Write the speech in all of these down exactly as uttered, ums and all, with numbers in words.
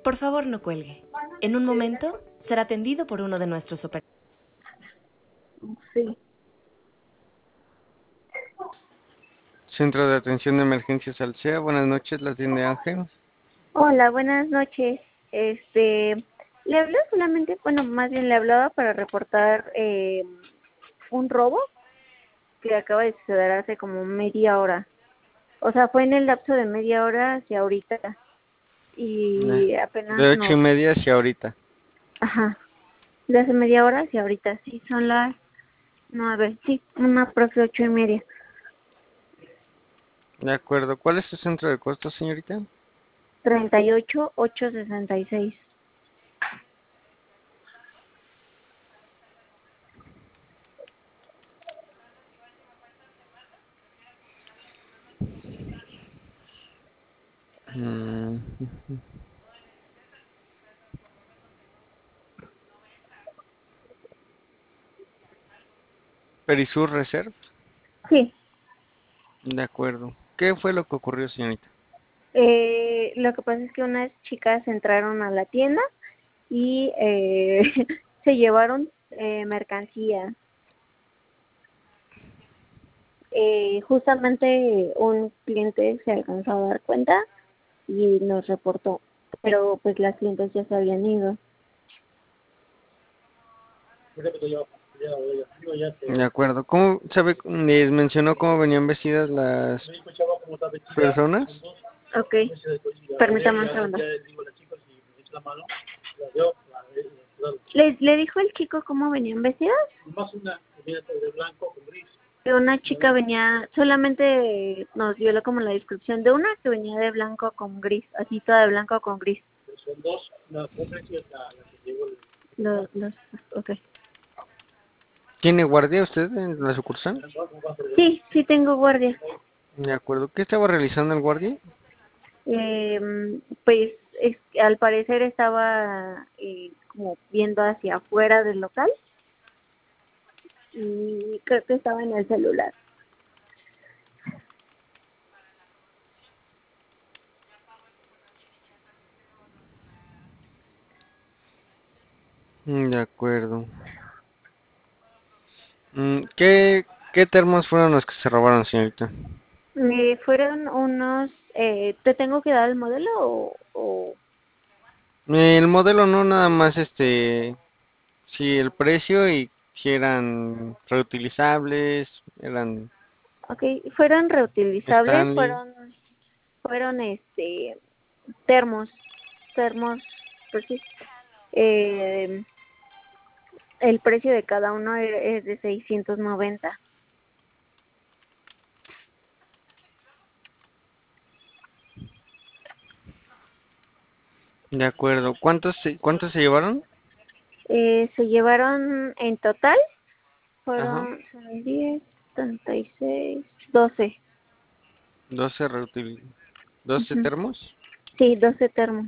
Por favor, no cuelgue. En un momento será atendido por uno de nuestros operadores. Sí. Centro de Atención de Emergencias Alsea, buenas noches, la atiende Ángel. Hola, buenas noches. Este, le hablé solamente, bueno, más bien le hablaba para reportar eh, un robo que acaba de suceder hace como media hora. O sea, fue en el lapso de media hora hacia ahorita. Y De apenas ocho y nos... media hacia ahorita. Ajá, de hace media hora hacia ahorita. Sí, son las nueve. Sí, una próxima ocho y media. De acuerdo. ¿Cuál es su centro de costo, señorita? Treinta y ocho, ocho sesenta y seis. Mm. Perisur Reserve. Sí. De acuerdo. ¿Qué fue lo que ocurrió, señorita? Eh, lo que pasa es que unas chicas entraron a la tienda y eh, se llevaron eh, mercancía. Eh, justamente un cliente se alcanzó a dar cuenta y nos reportó, pero pues las clientes ya se habían ido. De acuerdo. ¿Cómo sabe? Les mencionó cómo venían vestidas las personas. Ok, permítame un segundo. ¿Le, ¿Le dijo el chico cómo venían vestidas? Que una chica venía, solamente nos dio como la descripción de una que venía de blanco con gris, así toda de blanco con gris. Son dos, la pobre y la, la que llevo el... Los, los, ok. ¿Tiene guardia usted en la sucursal? Sí, sí tengo guardia. De acuerdo. ¿Qué estaba realizando el guardia? Eh, pues es, al parecer estaba eh, como viendo hacia afuera del local y creo que estaba en el celular. Mm, de acuerdo. Mm, ¿Qué, qué termos fueron los que se robaron, señorita? Eh, fueron unos, eh, ¿te tengo que dar el modelo o, o...? El modelo no, nada más este, sí, el precio y si eran reutilizables, eran Ok, fueron reutilizables, Stanley. fueron, fueron este, termos, termos, pues sí. Eh, el precio de cada uno e- es de seiscientos noventa. De acuerdo. ¿Cuántos se, cuántos se llevaron? Eh, se llevaron en total, Ajá. fueron diez, treinta y seis, doce. doce reutil, doce Ujú. termos. Sí, doce termos.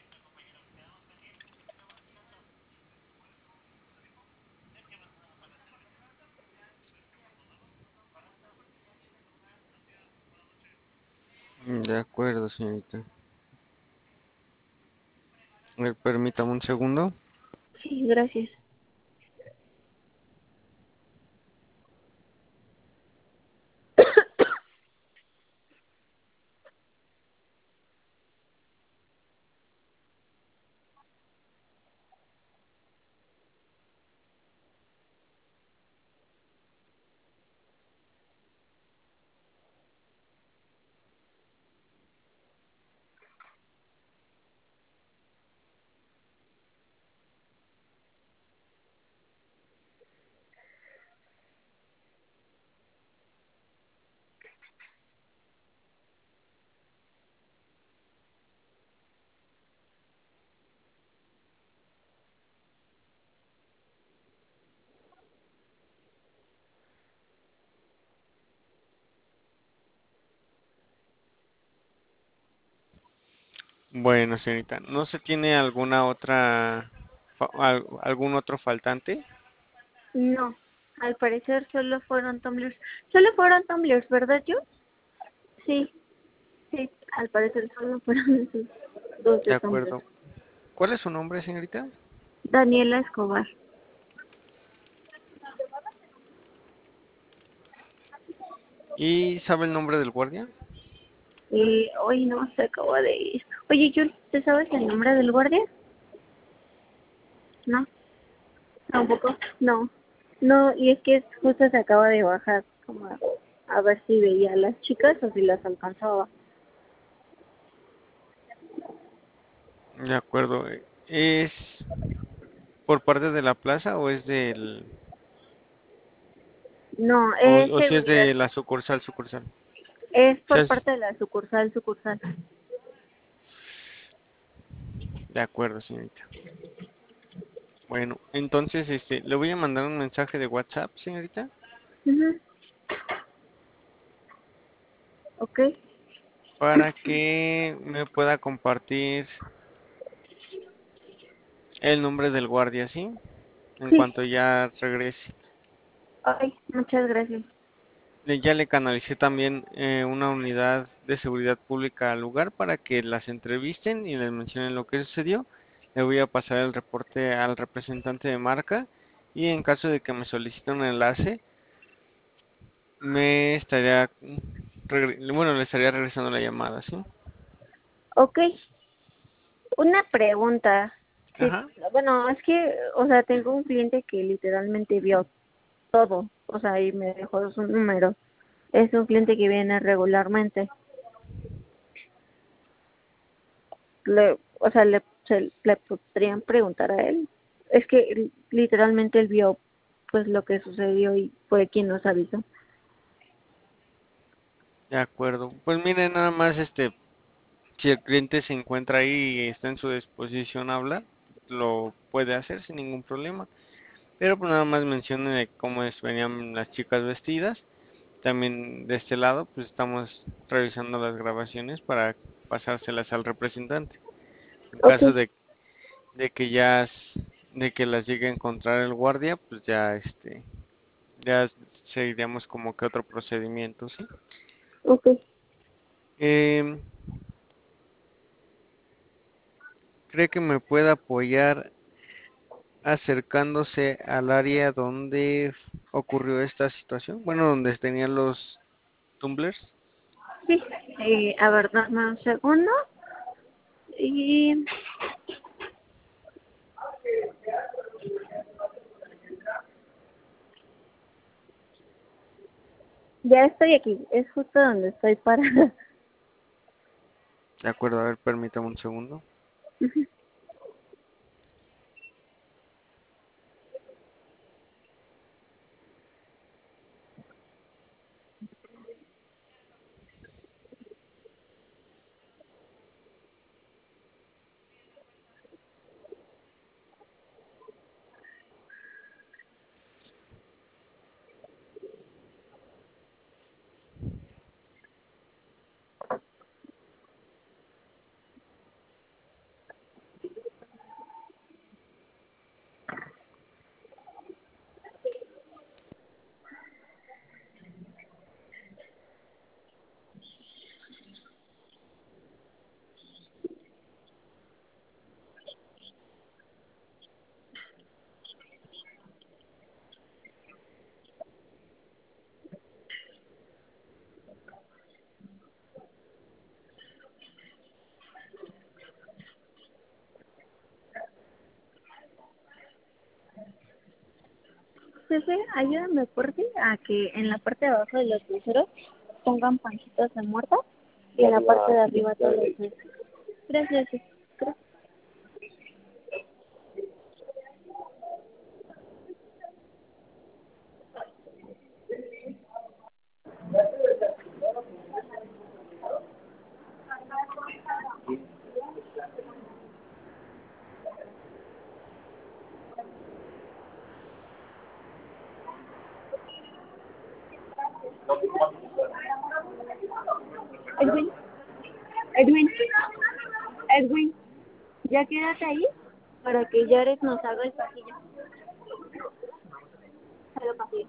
De acuerdo, señorita. A ver, permítame un segundo. Sí, gracias. Bueno, señorita, ¿no se tiene alguna otra, fa- al- algún otro faltante? No, al parecer solo fueron tumblers. Solo fueron tumblers, ¿verdad, yo? Sí, sí, al parecer solo fueron esos dos De de tumblers. acuerdo. ¿Cuál es su nombre, señorita? Daniela Escobar. ¿Y sabe el nombre del guardia? Y hoy no se acabó de ir. Oye, Jul, ¿te sabes el nombre del guardia? No, tampoco. No, no, y es que justo se acaba de bajar como a, a ver si veía a las chicas o si las alcanzaba. De acuerdo. ¿Es por parte de la plaza o es del... No, o, es o si es seguridad. de la sucursal, sucursal? Es O sea, por es- parte de la sucursal, sucursal. de acuerdo, señorita. Bueno, entonces, este, le voy a mandar un mensaje de WhatsApp, señorita, Ujú. Ok, para que me pueda compartir el nombre del guardia, ¿sí? En sí. cuanto ya regrese. Ay, muchas gracias. Le- Ya le canalicé también eh, una unidad de seguridad pública al lugar para que las entrevisten y les mencionen lo que sucedió. Le voy a pasar el reporte al representante de marca y en caso de que me solicite un enlace, me estaría, mm, regre- bueno, le estaría regresando la llamada, ¿sí? Ok, una pregunta. Sí, Ajá. bueno, es que, o sea, tengo un cliente que literalmente vio todo, o sea, y me dejó su número. Es un cliente que viene regularmente. Le, o sea, le, se, le podrían preguntar a él. Es que literalmente él vio pues lo que sucedió y fue quien nos avisó. De acuerdo. Pues mire, nada más este, si el cliente se encuentra ahí y está en su disposición a hablar, lo puede hacer sin ningún problema. Pero pues nada más mencione de cómo es- venían las chicas vestidas. También de este lado, pues estamos revisando las grabaciones para pasárselas al representante. En Ok, caso de, de que ya s- de que las llegue a encontrar el guardia, pues ya este, ya seguiríamos como que otro procedimiento, ¿sí? ok. Em, ¿Cree que me pueda apoyar acercándose al área donde ocurrió esta situación? Bueno, donde tenían los tumblers. Sí, eh, a ver, dame un segundo. Y ya estoy aquí, es justo donde estoy parada. De acuerdo, a ver, permítame un segundo. Jefe, ayúdame por ti a que en la parte de abajo de los cruceros pongan panchitos de muerta y en la parte de arriba todos los dulces. Gracias, jefe. Gracias. Edwin, Edwin, Edwin, ya quédate ahí para que Jared nos haga el pasillo. El pasillo.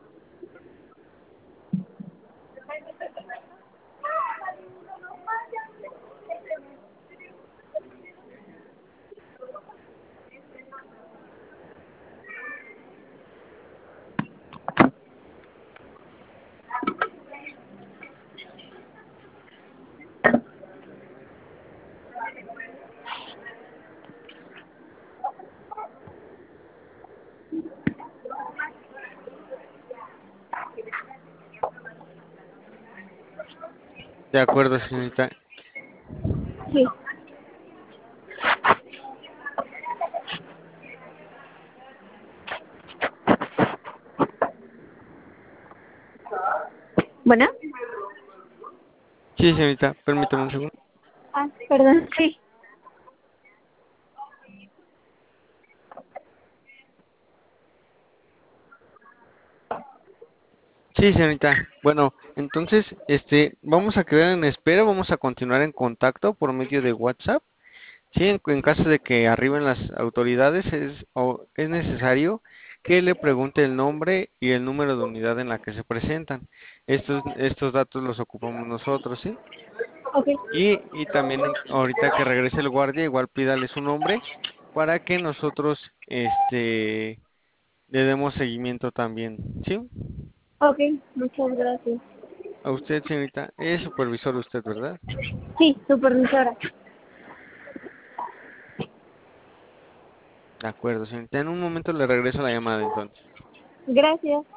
De acuerdo, señorita. Sí. Bueno. Sí, señorita, permítame un segundo. Ah, perdón, sí. Sí, señorita. Bueno, entonces, este, vamos a quedar en espera, vamos a continuar en contacto por medio de WhatsApp. Sí, en, en caso de que arriben las autoridades, es, o es necesario que le pregunte el nombre y el número de unidad en la que se presentan. Estos, estos datos los ocupamos nosotros, ¿sí? Ok. Y, y también en- ahorita que regrese el guardia, igual pídale su nombre para que nosotros, este, le demos seguimiento también, ¿sí? Ok, muchas gracias. A usted, señorita, es supervisor usted, ¿verdad? Sí, supervisora. De acuerdo, señorita. En un momento le regreso la llamada entonces. Gracias.